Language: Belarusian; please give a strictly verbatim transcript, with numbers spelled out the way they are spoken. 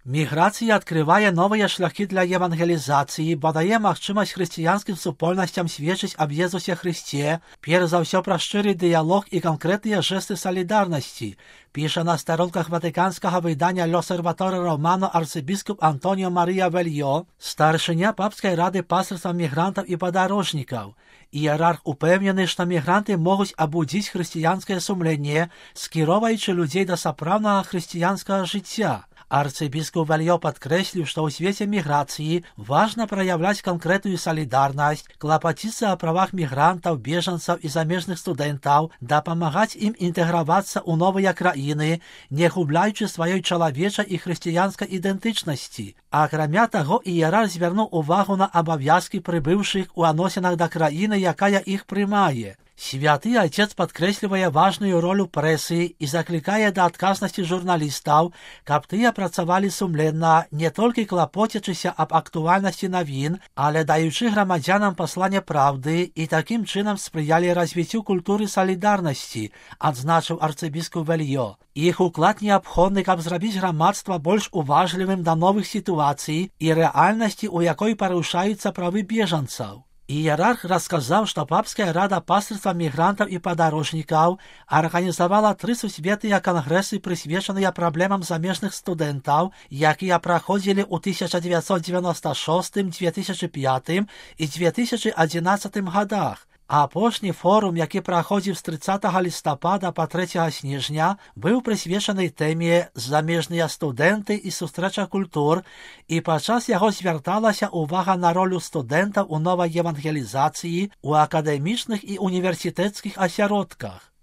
Міграція адкрывае новыя шляхі для евангелізацыі, бо дае магчымасць хрысціянскім супольнасцям сведчыць аб Езусе Хрысце, перш за ўсё пра шчыры дыялог і канкрэтныя жэсты салідарнасці, піша на старонках ватыканскага выдання «L'Osservatore Romano» арцыбіскуп Антоніо Марія Вельё, старшыня папскай рады пастырства мігрантаў і падарожнікаў. Іерарх упэўнены, што мігранты могуць абудзіць хрысціянскае сумленне, скіроўваючы людзей да сапраўднага хрысціянскага жыцця. Арцыбіскуп Вельё падкрэсліў, што ў свеце міграцыі важна праяўляць канкрэтную салідарнасць, клапаціцца о правах мігрантаў, бежанцаў і замежных студэнтаў, дапамагаць ім інтэгравацца ў новыя краіны, не губляючы сваёй чалавечай і хрысціянскай ідэнтычнасці. Акрамя таго, іерарх звярнуў увагу на абавязкі прыбыўшых у адносінах да краіны, якая іх прымае. Святы Отец падкрэслівае важную ролю прэсы і заклікае да адказнасці журналістаў, каб тыя працавалі сумленна, не толькі клапоцячыся аб актуальнасці навін, але даючы грамадзянам пасланне праўды і такім чынам спрыялі развіццю культуры салідарнасці, адзначыў арцыбіскуп Вельё. Іх уклад неабходны, каб зрабіць грамадства больш уважлівым да новых сітуацый і рэальнасці, у якой парушаюцца правы бежанцаў. Іерарх расказаў, што папская рада пастырства мігрантаў і падарожнікаў арганізавала тры сусветныя кангрэсы, прысвечаныя праблемам замежных студэнтаў, якія праходзілі ў тысяча дзевяцьсот дзевяноста шостым, дзве тысячы пятым і дзве тысячы адзінаццатым гадах. А апошні форум, які праходзіў з трыццатага лістапада па трэцяга снежня, быў прысвечаны тэме «Замежныя студэнты і сустрэча культур», і падчас яго звярталася ўвага на ролю студэнтаў у новай евангелізацыі ў акадэмічных і універсітэцкіх асяродках.